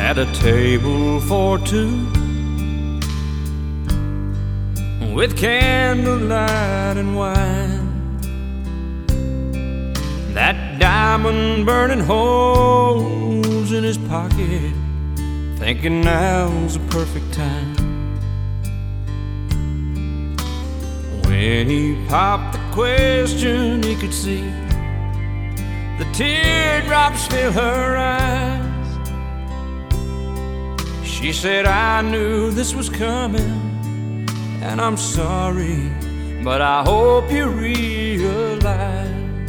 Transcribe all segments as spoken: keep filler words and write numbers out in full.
at a table for two, with candlelight and wine. That diamond burning holes in his pocket, thinking now's the perfect time. When he popped the question, he could see the teardrops fill her eyes. She said, I knew this was coming, and I'm sorry, but I hope you realize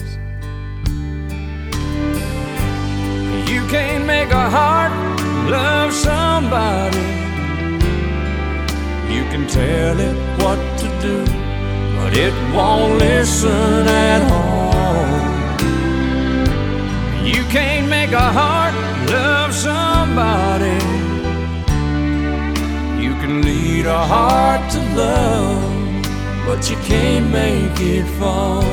you can't make a heart love somebody. You can tell it what to do, but it won't listen at all. You can't make a heart love somebody. You can lead a heart to love, but you can't make it fall.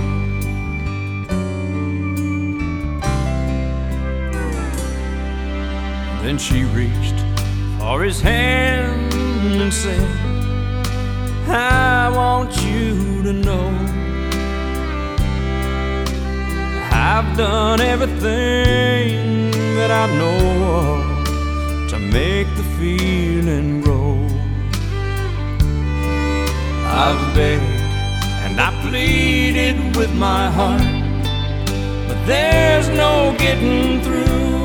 Then she reached for his hand and said, I want you to know I've done everything that I know of to make the feeling grow. I've begged and I pleaded with my heart, but there's no getting through.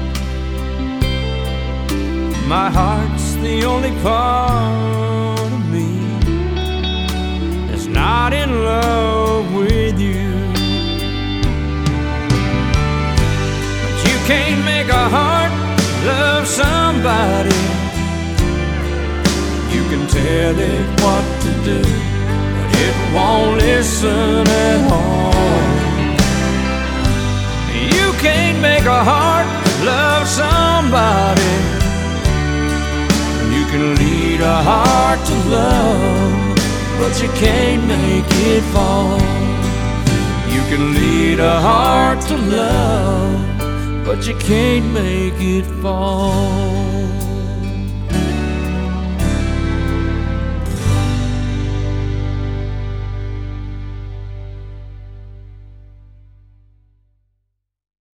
My heart's the only part of me that's not in love with you. But you can't make a heart love somebody. You can tell it what to do, but it won't listen at all. You can't make a heart love somebody. You can lead a heart to love, but you can't make it fall. You can lead a heart to love, but you can't make it fall.